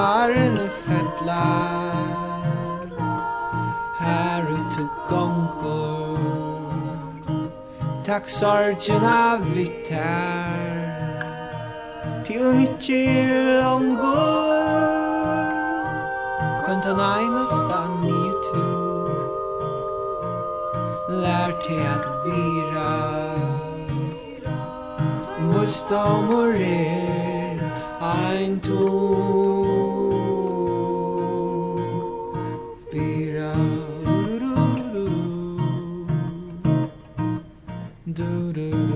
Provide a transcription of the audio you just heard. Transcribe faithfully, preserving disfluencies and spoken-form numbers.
Haren er fettlar Her ut og gongur Takk sorgina vittar Til nittir longur Kontan einastan nye tu Lær til at vira Mustomur er ein tung Bira Du du